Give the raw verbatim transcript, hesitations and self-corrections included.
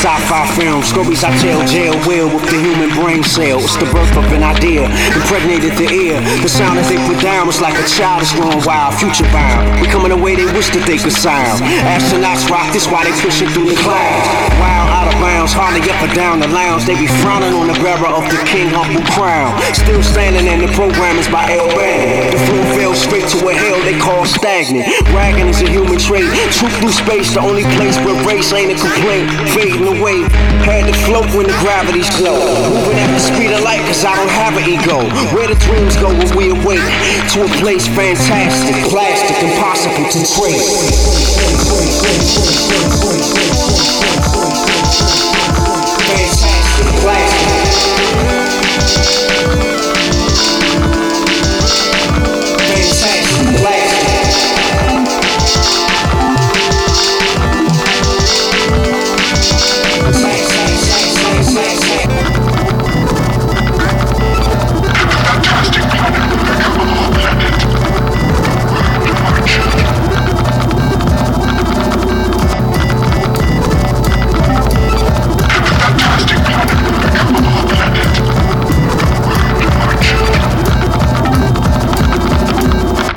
sci-fi film, stories I tell jail will with the human brain cell. It's the birth of an idea, impregnated the ear. The sound that they put down was like a child that's growing wild, future bound, becoming a way they wish that they could sound. Astronauts rock, this why they pushing through the clouds. Wild, out of bounds, hardly up or down the lounge. They be frowning on the bearer of the king humble crown. Still standing and the program is by L. Band. The flow fell straight to a hell they call stagnant. Bragging is a human trait. Troop through space, the only place where race ain't a complaint. Fading away, had to float when the gravity's low. Moving at the speed of light, cause I don't have an ego. Where the dreams go when we awake to a place fantastic, plastic, impossible to trace.